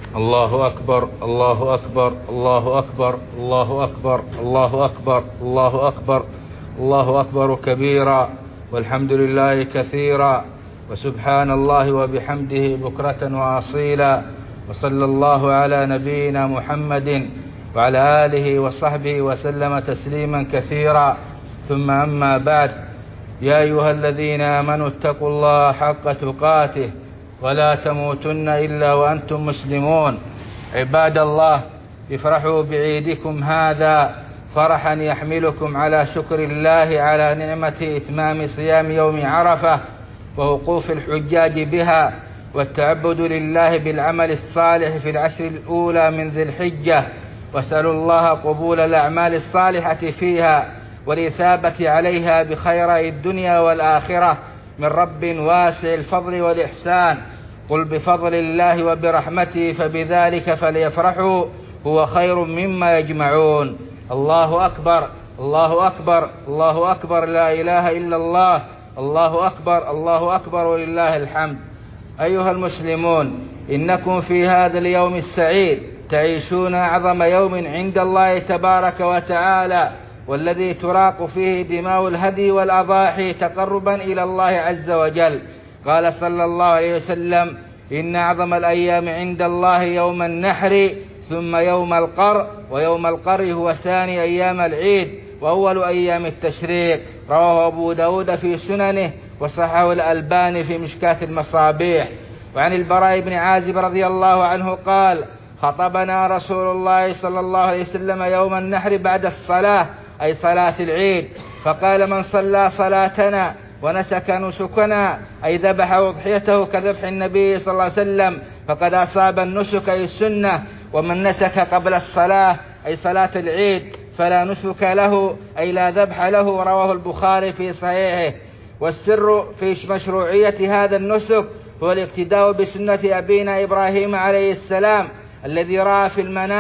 الله أكبر الله أكبر الله أكبر الله أكبر الله أكبر الله أكبر الله أكبر كبيرا، والحمد لله كثيرا، وسبحان الله وبحمده بكرة وأصيلا، وصلى الله على نبينا محمد وعلى آله وصحبه وسلم تسليما كثيرا. ثم أما بعد، يا أيها الذين آمنوا اتقوا الله حق تقاته ولا تموتن إلا وأنتم مسلمون. عباد الله، افرحوا بعيدكم هذا فرحا يحملكم على شكر الله على نعمة إتمام صيام يوم عرفة ووقوف الحجاج بها، والتعبد لله بالعمل الصالح في العشر الأولى من ذي الحجة، واسألوا الله قبول الأعمال الصالحة فيها والإثابة عليها بخيري الدنيا والآخرة من رب واسع الفضل والإحسان. قل بفضل الله وبرحمته فبذلك فليفرحوا هو خير مما يجمعون. الله أكبر الله أكبر الله أكبر، لا إله إلا الله، الله أكبر الله أكبر ولله الحمد. أيها المسلمون، إنكم في هذا اليوم السعيد تعيشون أعظم يوم عند الله تبارك وتعالى، والذي تراق فيه دماء الهدي والأضاحي تقربا إلى الله عز وجل. قال صلى الله عليه وسلم: إن أعظم الأيام عند الله يوم النحر، ثم يوم القر، ويوم القر هو ثاني أيام العيد وأول أيام التشريق. رواه أبو داود في سننه وصححه الألباني في مشكاة المصابيح. وعن البراء بن عازب رضي الله عنه قال: خطبنا رسول الله صلى الله عليه وسلم يوم النحر بعد الصلاة، أي صلاة العيد، فقال: من صلى صلاتنا ونسك نسكنا، أي ذبح أضحيته كذبح النبي صلى الله عليه وسلم، فقد أصاب النسك أي السنة. ومن نسك قبل الصلاة أي صلاة العيد فلا نسك له، أي لا ذبح له. رواه البخاري في صحيحه. والسر في مشروعية هذا النسك هو الاقتداء بسنة أبينا إبراهيم عليه السلام الذي رأى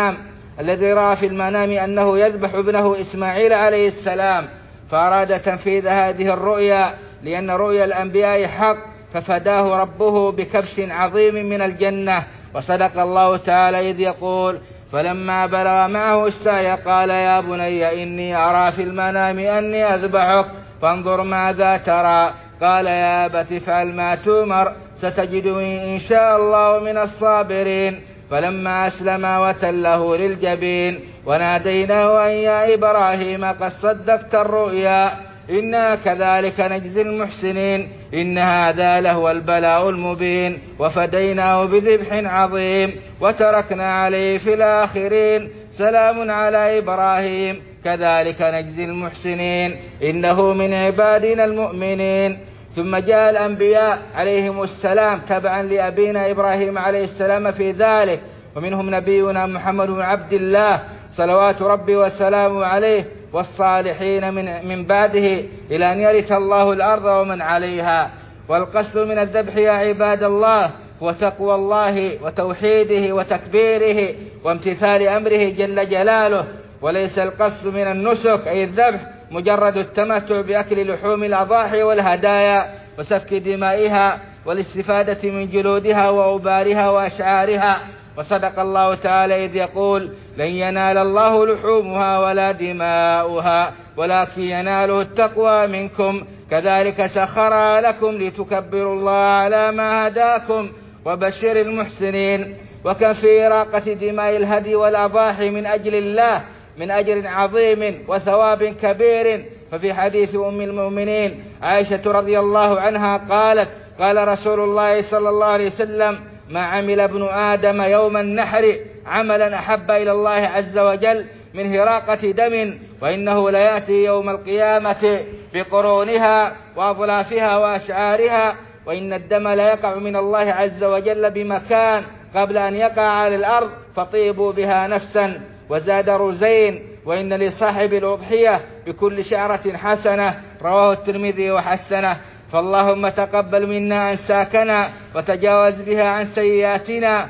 في المنام أنه يذبح ابنه إسماعيل عليه السلام، فأراد تنفيذ هذه الرؤيا لأن رؤيا الأنبياء حق، ففداه ربه بكبش عظيم من الجنة. وصدق الله تعالى إذ يقول: فلما بلغ معه السعي قال: يا بني إني أرى في المنام أني أذبحك فانظر ماذا ترى. قال: يا أبت افعل ما تؤمر ستجدني إن شاء الله من الصابرين. فلما أسلم وتله للجبين وناديناه أن يا إبراهيم قد صدقت الرؤيا إنا كذلك نجزي المحسنين إن هذا لهو البلاء المبين وفديناه بذبح عظيم وتركنا عليه في الآخرين سلام على إبراهيم كذلك نجزي المحسنين إنه من عبادنا المؤمنين. ثم جاء الأنبياء عليهم السلام تبعا لأبينا إبراهيم عليه السلام في ذلك، ومنهم نبينا محمد بن عبد الله صلوات ربي وسلامه عليه، والصالحين من بعده إلى أن يرث الله الأرض ومن عليها. والقصد من الذبح يا عباد الله هو تقوى الله وتوحيده وتكبيره وامتثال أمره جل جلاله، وليس القصد من النسك أي الذبح مجرد التمتع بأكل لحوم الأضاحي والهدايا وسفك دمائها والاستفادة من جلودها وأوبارها وأشعارها. وصدق الله تعالى إذ يقول: لن ينال الله لحومها ولا دماؤها ولكن يناله التقوى منكم كذلك سخرها لكم لتكبروا الله على ما هداكم وبشر المحسنين. وكم في إراقة دماء الهدي والأضاحي من أجل الله من أجر عظيم وثواب كبير. ففي حديث أم المؤمنين عائشة رضي الله عنها قالت: قال رسول الله صلى الله عليه وسلم: ما عمل ابن آدم يوم النحر عملا أحب إلى الله عز وجل من هراقة دم، وإنه ليأتي يوم القيامة بقرونها وأظلافها وأشعارها، وإن الدم ليقع من الله عز وجل بمكان قبل أن يقع على الأرض فطيبوا بها نفسا. وزاد رزين: وإن لصاحب الأضحية بكل شعرة حسنة. رواه الترمذي وحسنه. فاللهم تقبل منا أنساكنا وتجاوز بها عن سيئاتنا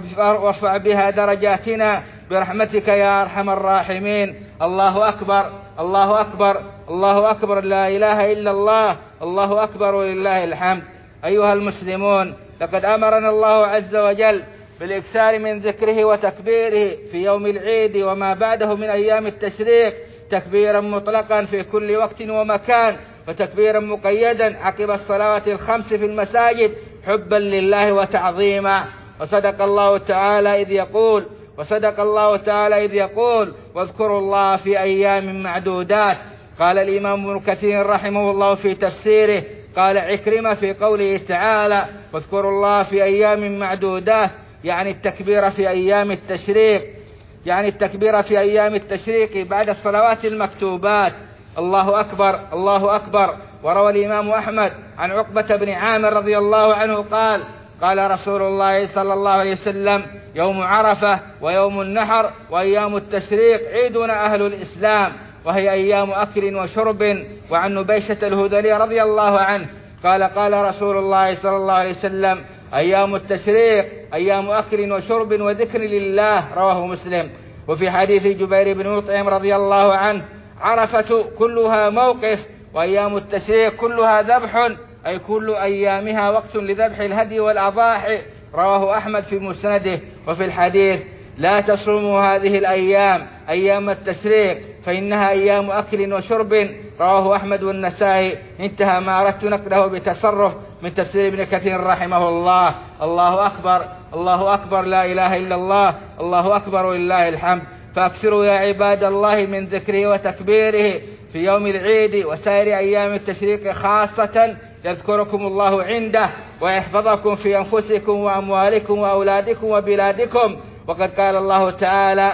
وارفع بها درجاتنا برحمتك يا أرحم الراحمين. الله أكبر الله أكبر الله أكبر، لا إله إلا الله، الله أكبر ولله الحمد. أيها المسلمون، لقد أمرنا الله عز وجل بالإكثار من ذكره وتكبيره في يوم العيد وما بعده من أيام التشريق، تكبيرا مطلقا في كل وقت ومكان، وتكبيرا مقيدا عقب الصلوات الخمس في المساجد حبا لله وتعظيما. وصدق الله تعالى إذ يقول واذكروا الله في أيام معدودات. قال الإمام ابن كثير رحمه الله في تفسيره، قال عكرمة في قوله تعالى واذكروا الله في أيام معدودات، يعني التكبير في أيام التشريق بعد الصلوات المكتوبات. الله أكبر الله أكبر. وروى الإمام أحمد عن عقبة بن عامر رضي الله عنه قال قال رسول الله صلى الله عليه وسلم يوم عرفة ويوم النحر وأيام التشريق عيدنا أهل الإسلام، وهي أيام أكل وشرب. وعن نبيشة الهذلي رضي الله عنه قال رسول الله صلى الله عليه وسلم أيام التشريق أيام أكل وشرب وذكر لله، رواه مسلم. وفي حديث جبير بن مطعم رضي الله عنه عرفة كلها موقف وأيام التشريق كلها ذبح، أي كل أيامها وقت لذبح الهدي والأضاحي، رواه أحمد في مسنده. وفي الحديث لا تصوموا هذه الأيام أيام التشريق فإنها أيام أكل وشرب، رواه أحمد والنسائي. انتهى ما أردت نقله بتصرف من تفسير ابن كثير رحمه الله. الله أكبر الله أكبر، لا إله إلا الله، الله أكبر ولله الحمد. فأكثروا يا عباد الله من ذكره وتكبيره في يوم العيد وسائر أيام التشريق خاصة، يذكركم الله عنده ويحفظكم في أنفسكم وأموالكم وأولادكم وبلادكم. وقد قال الله تعالى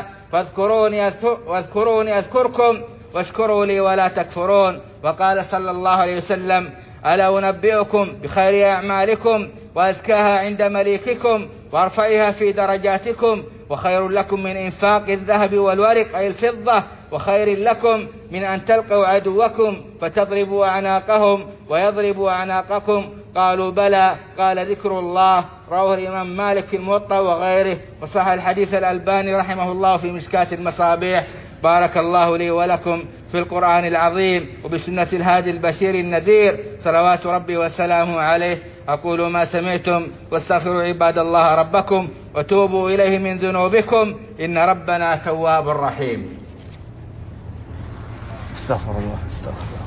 واذكروني أذكركم واشكروا لي ولا تكفرون. وقال صلى الله عليه وسلم ألا أنبئكم بخير أعمالكم وأزكاها عند مليككم وارفعها في درجاتكم، وخير لكم من إنفاق الذهب والورق أي الفضة، وخير لكم من أن تلقوا عدوكم فتضربوا أعناقهم ويضربوا أعناقكم. قالوا بلى، قال ذكر الله، رواه الإمام مالك في الموطأ وغيره. وصح الحديث الألباني رحمه الله في مشكاة المصابيح. بارك الله لي ولكم في القرآن العظيم وبسنة الهادي البشير النذير، صلوات ربي وسلامه عليه. أقول ما سمعتم واستغفروا عباد الله ربكم وتوبوا إليه من ذنوبكم إن ربنا تواب رحيم. استغفر الله استغفر الله.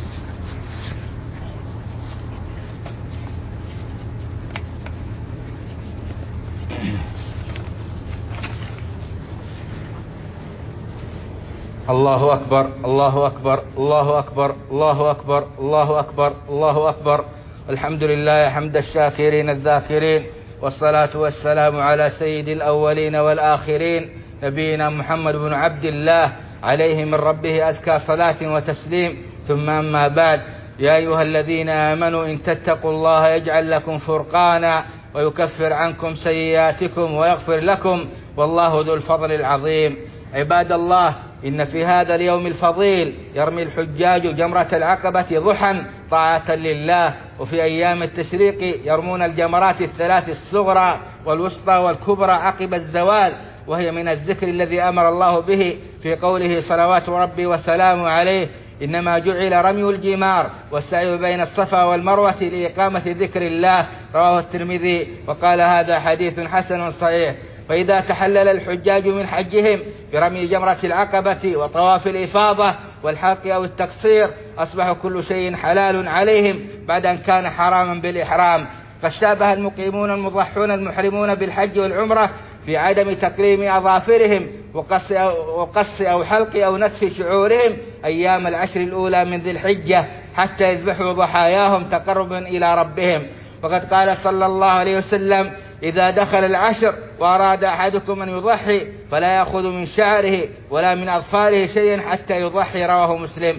الله أكبر الله أكبر الله أكبر الله أكبر الله أكبر الله أكبر. الحمد لله حمد الشاكرين الذاكرين، والصلاة والسلام على سيد الأولين والآخرين نبينا محمد بن عبد الله عليه من ربه أزكى صلاة وتسليم. ثم أما بعد، يا أيها الذين آمنوا إن تتقوا الله يجعل لكم فرقانا ويكفر عنكم سيئاتكم ويغفر لكم، والله ذو الفضل العظيم. عباد الله، إن في هذا اليوم الفضيل يرمي الحجاج جمرة العقبة ضحى طاعة لله، وفي أيام التشريق يرمون الجمرات الثلاث الصغرى والوسطى والكبرى عقب الزوال، وهي من الذكر الذي أمر الله به في قوله صلوات ربي وسلامه عليه إنما جعل رمي الجمار والسعي بين الصفا والمروة لإقامة ذكر الله، رواه الترمذي وقال هذا حديث حسن صحيح. فإذا تحلل الحجاج من حجهم برمي جمرة العقبة وطواف الإفاضة والحلق أو التقصير أصبح كل شيء حلال عليهم بعد أن كان حراما بالإحرام. فشابه المقيمون المضحون المحرمون بالحج والعمرة في عدم تقليم أظافرهم وقص أو حلق أو نتف شعورهم أيام العشر الأولى من ذي الحجة حتى يذبحوا ضحاياهم تقربا إلى ربهم. وقد قال صلى الله عليه وسلم إذا دخل العشر وأراد أحدكم أن يضحي فلا يأخذ من شعره ولا من أظفاره شيئا حتى يضحي، رواه مسلم.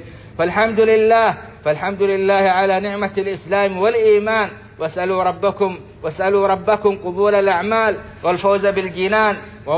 فالحمد لله على نعمة الإسلام والإيمان، واسألوا ربكم قبول الأعمال والفوز بالجنان،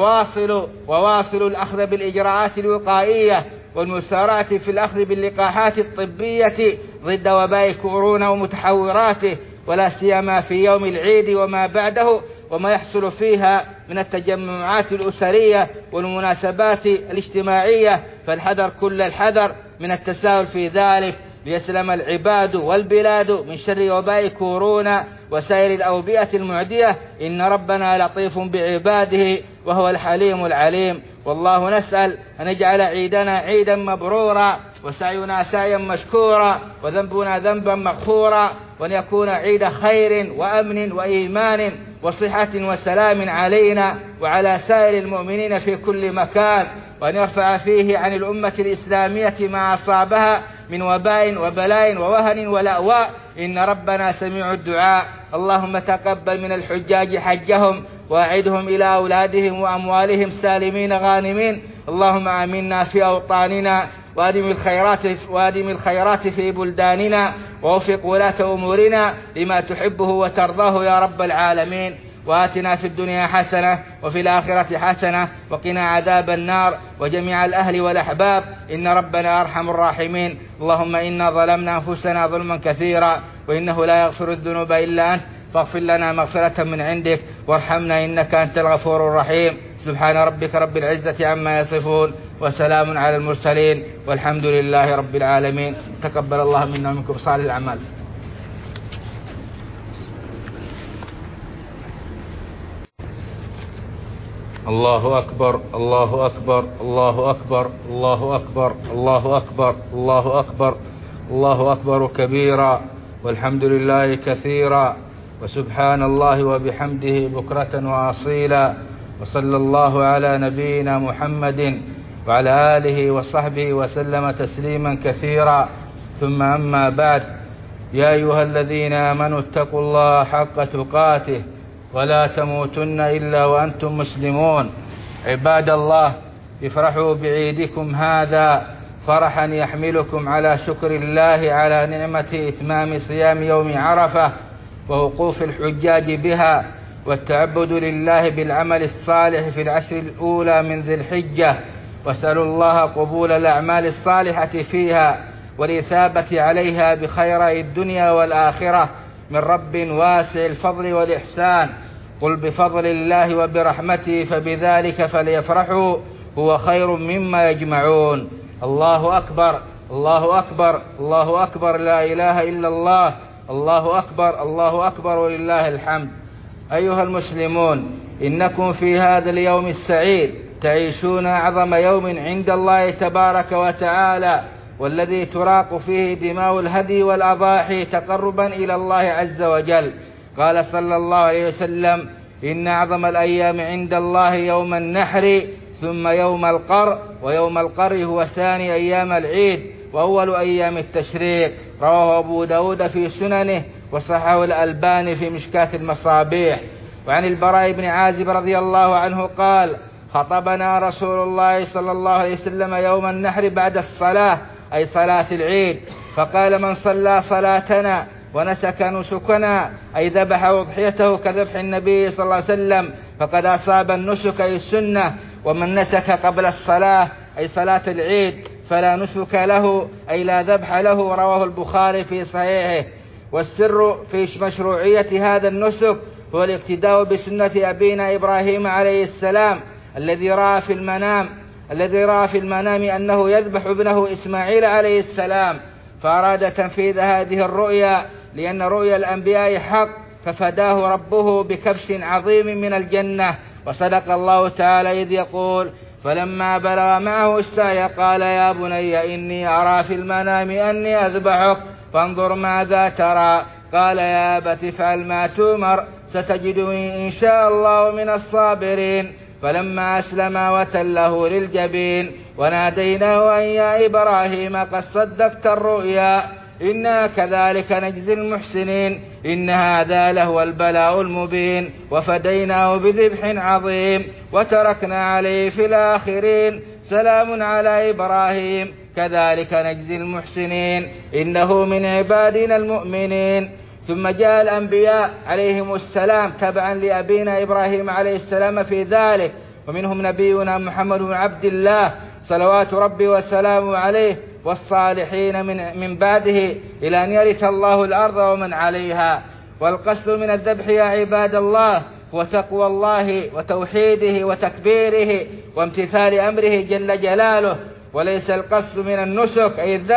وواصلوا الأخذ بالإجراءات الوقائية والمسارعة في الأخذ باللقاحات الطبية ضد وباء كورونا ومتحوراته، ولا سيما في يوم العيد وما بعده وما يحصل فيها من التجمعات الأسرية والمناسبات الاجتماعية، فالحذر كل الحذر من التساهل في ذلك. ليسلم العباد والبلاد من شر وباء كورونا وسائر الأوبئة المعدية، إن ربنا لطيف بعباده وهو الحليم العليم. والله نسأل أن يجعل عيدنا عيدا مبرورا، وسعينا سعيا مشكورا، وذنبنا ذنبا مغفورا، وأن يكون عيد خير وأمن وإيمان وصحة وسلام علينا وعلى سائر المؤمنين في كل مكان، وأن يرفع فيه عن الأمة الإسلامية ما أصابها من وباء وبلاء ووهن ولأواء، إن ربنا سميع الدعاء. اللهم تقبل من الحجاج حجهم وأعدهم إلى أولادهم وأموالهم سالمين غانمين. اللهم آمنا في أوطاننا وأدم الخيرات في بلداننا، ووفق ولاة أمورنا لما تحبه وترضاه يا رب العالمين. وآتنا في الدنيا حسنة وفي الآخرة حسنة وقنا عذاب النار وجميع الأهل والأحباب، إن ربنا أرحم الراحمين. اللهم إنا ظلمنا أنفسنا ظلما كثيرا، وإنه لا يغفر الذنوب إلا أنت، فاغفر لنا مغفرة من عندك وارحمنا إنك أنت الغفور الرحيم. سبحان ربك رب العزة عما يصفون، وسلام على المرسلين، والحمد لله رب العالمين. تقبل الله منا ومنكم صالح الأعمال. الله أكبر الله أكبر الله أكبر الله أكبر الله أكبر الله أكبر الله أكبر كبيرا، والحمد لله كثيرا، وسبحان الله وبحمده بكرة وأصيلا. وصلى الله على نبينا محمد وعلى آله وصحبه وسلم تسليما كثيرا. ثم أما بعد، يا أيها الذين آمنوا اتقوا الله حق تقاته ولا تموتن إلا وأنتم مسلمون. عباد الله، افرحوا بعيدكم هذا فرحا يحملكم على شكر الله على نعمة إتمام صيام يوم عرفة ووقوف الحجاج بها، والتعبد لله بالعمل الصالح في العشر الأولى من ذي الحجة، واسألوا الله قبول الأعمال الصالحة فيها والإثابة عليها بخيري الدنيا والآخرة من رب واسع الفضل والإحسان. قل بفضل الله وبرحمته فبذلك فليفرحوا هو خير مما يجمعون. الله أكبر الله أكبر الله أكبر، لا إله إلا الله، الله أكبر الله أكبر ولله الحمد. أيها المسلمون، إنكم في هذا اليوم السعيد تعيشون أعظم يوم عند الله تبارك وتعالى، والذي تراق فيه دماء الهدي والأضاحي تقربا إلى الله عز وجل. قال صلى الله عليه وسلم: إن أعظم الأيام عند الله يوم النحر، ثم يوم القر، ويوم القر هو ثاني أيام العيد وأول أيام التشريق. رواه أبو داود في سننه، وصححه الألباني في مشكاة المصابيح. وعن البراء بن عازب رضي الله عنه قال: خطبنا رسول الله صلى الله عليه وسلم يوم النحر بعد الصلاة، أي صلاة العيد، فقال: من صلى صلاتنا ونسك نسكنا، أي ذبح أضحيته كذبح النبي صلى الله عليه وسلم، فقد أصاب النسك أي السنة. ومن نسك قبل الصلاة أي صلاة العيد فلا نسك له، أي لا ذبح له. رواه البخاري في صحيحه. والسر في مشروعية هذا النسك هو الاقتداء بسنة أبينا إبراهيم عليه السلام، الذي رأى في المنام أنه يذبح ابنه إسماعيل عليه السلام، فأراد تنفيذ هذه الرؤيا، لأن رؤيا الأنبياء حق، ففداه ربه بكبش عظيم من الجنة. وصدق الله تعالى إذ يقول: فلما بلغ معه السعي قال: يا بني إني أرى في المنام أني أذبحك فانظر ماذا ترى. قال: يا أبت افعل ما تؤمر ستجدني إن شاء الله من الصابرين. فلما أسلما وتله للجبين وناديناه أن يا إبراهيم قد صدقت الرؤيا إنا كذلك نجزي المحسنين إن هذا لهو البلاء المبين وفديناه بذبح عظيم وتركنا عليه في الآخرين سلام على إبراهيم كذلك نجزي المحسنين إنه من عبادنا المؤمنين. ثم جاء الأنبياء عليهم السلام تبعا لأبينا إبراهيم عليه السلام في ذلك، ومنهم نبينا محمد بن عبد الله صلوات ربي وسلامه عليه، والصالحين من بعده إلى أن يرث الله الأرض ومن عليها. والقصد من الذبح يا عباد الله هو تقوى الله وتوحيده وتكبيره وامتثال أمره جل جلاله، وليس القصد من النسك أي الذبح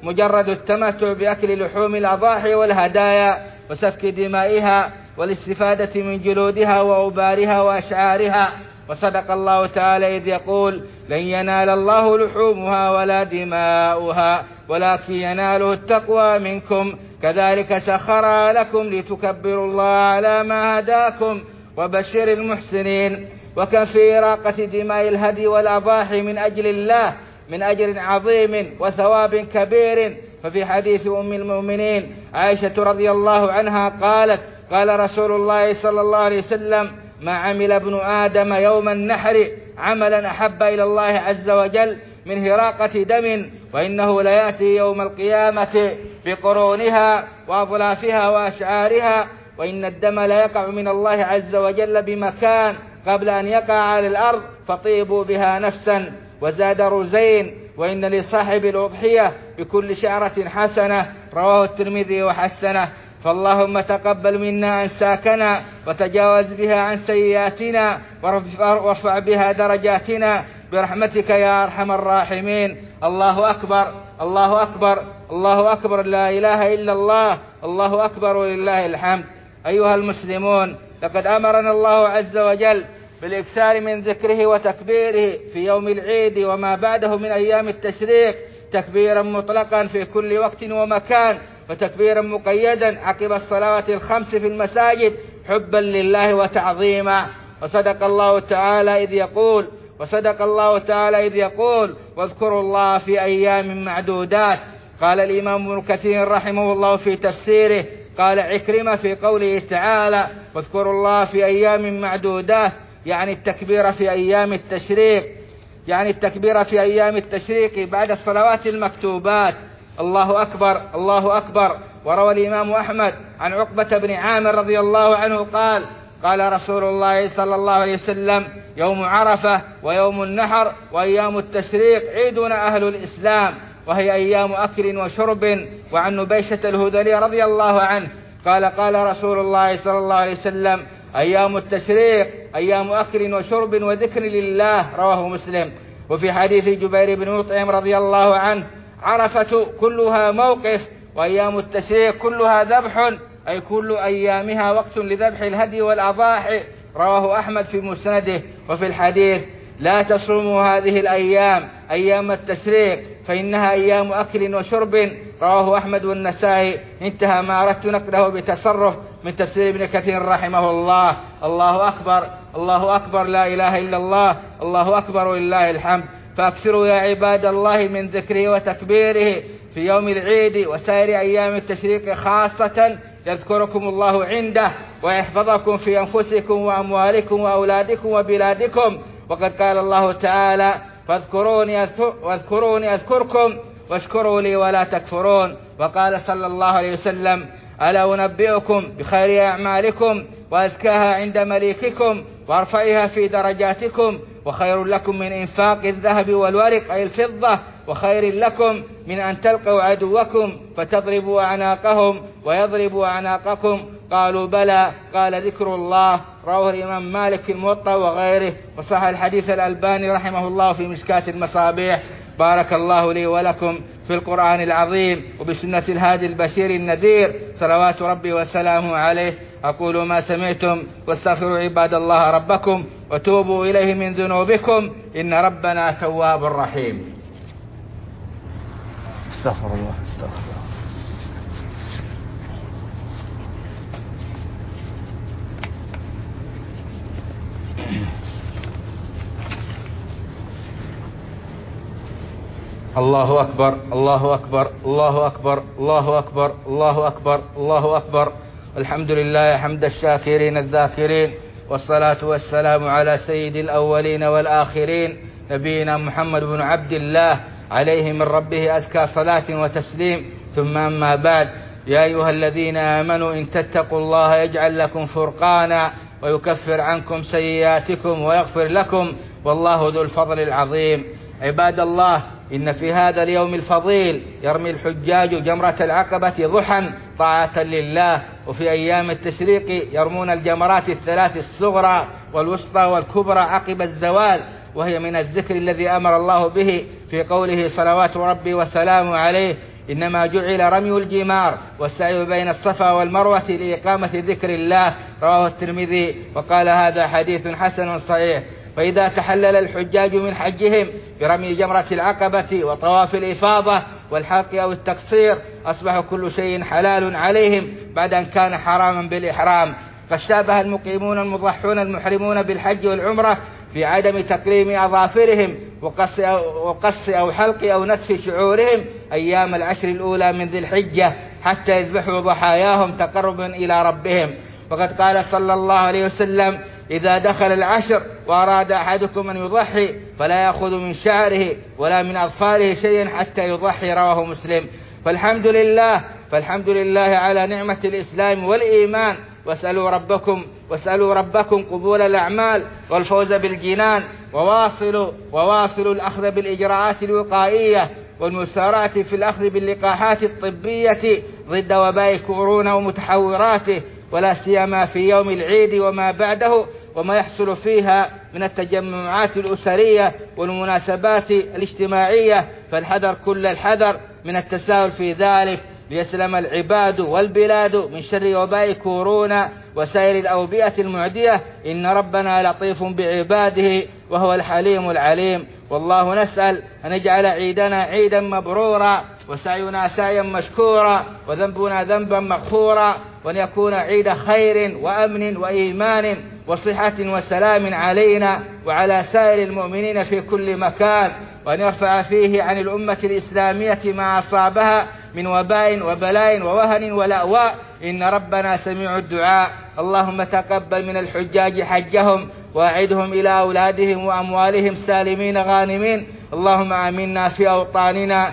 مجرد التمتع بأكل لحوم الأضاحي والهدايا وسفك دمائها والاستفادة من جلودها وأوبارها وأشعارها. وصدق الله تعالى إذ يقول: لن ينال الله لحومها ولا دماؤها ولكن يناله التقوى منكم كذلك سخرها لكم لتكبروا الله على ما هداكم وبشر المحسنين. وكم في إراقة دماء الهدي والأضاحي من أجل الله من أجر عظيم وثواب كبير. ففي حديث أم المؤمنين عائشة رضي الله عنها قالت: قال رسول الله صلى الله عليه وسلم: ما عمل ابن آدم يوم النحر عملا أحب إلى الله عز وجل من هراقة دم، وإنه ليأتي يوم القيامة بقرونها وأظلافها وأشعارها، وإن الدم ليقع من الله عز وجل بمكان قبل أن يقع على الأرض فطيبوا بها نفسا. وزاد رزين: وإن لصاحب الأضحية بكل شعرة حسنة، رواه الترمذي وحسنه. فاللهم تقبل منا أنساكنا وتجاوز بها عن سيئاتنا وارفع بها درجاتنا برحمتك يا أرحم الراحمين. الله أكبر، الله أكبر، الله أكبر، لا إله إلا الله، الله أكبر ولله الحمد. أيها المسلمون، لقد أمرنا الله عز وجل بالإكثار من ذكره وتكبيره في يوم العيد وما بعده من أيام التشريق، تكبيرا مطلقا في كل وقت ومكان، وتكبيرا مقيدا عقب الصلوات الخمس في المساجد حبا لله وتعظيما. وصدق الله تعالى إذ يقول: واذكروا الله في أيام معدودات. قال الإمام ابن كثير رحمه الله في تفسيره، قال عكرمة في قوله تعالى: واذكروا الله في أيام معدودات، يعني التكبير في أيام التشريق بعد الصلوات المكتوبات. الله أكبر، الله أكبر. وروى الإمام أحمد عن عقبة بن عامر رضي الله عنه قال: قال رسول الله صلى الله عليه وسلم: يوم عرفة ويوم النحر وأيام التشريق عيدنا أهل الإسلام، وهي أيام أكل وشرب. وعن نبيشة الهذلي رضي الله عنه قال: قال رسول الله صلى الله عليه وسلم: أيام التشريق أيام أكل وشرب وذكر لله، رواه مسلم. وفي حديث جبير بن مطعم رضي الله عنه: عرفة كلها موقف، وأيام التشريق كلها ذبح، أي كل أيامها وقت لذبح الهدي والأضاحي، رواه أحمد في مسنده. وفي الحديث: لا تصوموا هذه الأيام أيام التشريق فإنها أيام أكل وشرب، رواه أحمد والنسائي. انتهى ما أردت نقله بتصرف من تفسير ابن كثير رحمه الله. الله أكبر، الله أكبر، لا إله إلا الله، الله أكبر ولله الحمد. فأكثروا يا عباد الله من ذكره وتكبيره في يوم العيد وسائر أيام التشريق خاصة، يذكركم الله عنده ويحفظكم في أنفسكم وأموالكم وأولادكم وبلادكم. وقد قال الله تعالى: واذكروني أذكركم واشكروا لي ولا تكفرون. وقال صلى الله عليه وسلم: ألا أنبئكم بخير أعمالكم وأزكاها عند مليككم وارفعها في درجاتكم، وخير لكم من إنفاق الذهب والورق أي الفضة، وخير لكم من أن تلقوا عدوكم فتضربوا أعناقهم ويضربوا أعناقكم. قالوا: بلى. قال: ذكر الله، رواه الإمام مالك في الموطأ وغيره. وصح الحديث الألباني رحمه الله في مشكاة المصابيح. بارك الله لي ولكم في القرآن العظيم وبسنة الهادي البشير النذير، صلوات ربي وسلامه عليه. أقول ما سمعتم واستغفروا عباد الله ربكم وتوبوا إليه من ذنوبكم إن ربنا تواب رحيم. استغفر الله، استغفر الله. الله أكبر، الله أكبر، الله أكبر، الله أكبر، الله أكبر، الله أكبر. الحمد لله حمد الشاكرين الذاكرين، والصلاة والسلام على سيد الأولين والآخرين نبينا محمد بن عبد الله عليه من ربه أزكى صلاة وتسليم. ثم أما بعد، يا أيها الذين آمنوا إن تتقوا الله يجعل لكم فرقانا ويكفر عنكم سيئاتكم ويغفر لكم، والله ذو الفضل العظيم. عباد الله، إن في هذا اليوم الفضيل يرمي الحجاج جمرة العقبة ضحى طاعة لله، وفي أيام التشريق يرمون الجمرات الثلاث الصغرى والوسطى والكبرى عقب الزوال، وهي من الذكر الذي أمر الله به في قوله صلوات ربي وسلامه عليه: إنما جعل رمي الجمار والسعي بين الصفا والمروة لإقامة ذكر الله. رواه الترمذي وقال هذا حديث حسن صحيح. فإذا تحلل الحجاج من حجهم برمي جمرة العقبة وطواف الإفاضة والحلق أو التقصير أصبح كل شيء حلال عليهم بعد أن كان حراما بالإحرام. قد شابه المقيمون المضحون المحرمون بالحج والعمرة في عدم تقليم أظافرهم وقص أو حلق أو نتف شعورهم أيام العشر الأولى من ذي الحجة حتى يذبحوا ضحاياهم تقربا إلى ربهم. وقد قال صلى الله عليه وسلم: إذا دخل العشر وأراد أحدكم أن يضحي فلا يأخذ من شعره ولا من أظفاره شيئا حتى يضحي. رواه مسلم. فالحمد لله على نعمة الإسلام والإيمان. واسألوا ربكم قبول الأعمال والفوز بالجنان، وواصلوا الأخذ بالإجراءات الوقائية والمسارعة في الأخذ باللقاحات الطبية ضد وباء كورونا ومتحوراته، ولا سيما في يوم العيد وما بعده وما يحصل فيها من التجمعات الأسرية والمناسبات الاجتماعية. فالحذر كل الحذر من التساهل في ذلك ليسلم العباد والبلاد من شر وباء كورونا وسائر الأوبئة المعدية. إن ربنا لطيف بعباده وهو الحليم العليم. والله نسأل أن يجعل عيدنا عيدا مبرورا وسعينا سعيا مشكورا وذنبنا ذنبا مغفورا، وأن يكون عيد خير وأمن وإيمان وصحة وسلام علينا وعلى سائر المؤمنين في كل مكان، وأن يرفع فيه عن الأمة الإسلامية ما أصابها من وباء وبلاء ووهن ولأواء. إن ربنا سميع الدعاء. اللهم تقبل من الحجاج حجهم وأعدهم إلى أولادهم وأموالهم سالمين غانمين. اللهم آمنا في أوطاننا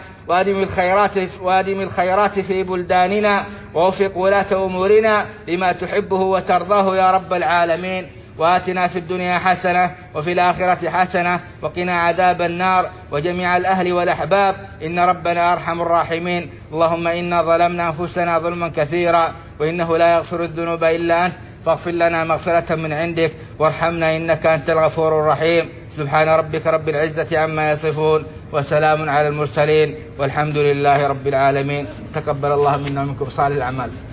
وادم الخيرات في بلداننا، ووفق ولاة أمورنا لما تحبه وترضاه يا رب العالمين. وآتنا في الدنيا حسنة وفي الآخرة حسنة وقنا عذاب النار وجميع الأهل والأحباب، إن ربنا أرحم الراحمين. اللهم إنا ظلمنا أنفسنا ظلما كثيرا وإنه لا يغفر الذنوب إلا أنت، فاغفر لنا مغفرة من عندك وارحمنا إنك أنت الغفور الرحيم. سبحان ربك رب العزة عما يصفون وسلام على المرسلين والحمد لله رب العالمين. تقبل الله منا ومنكم صالح الأعمال.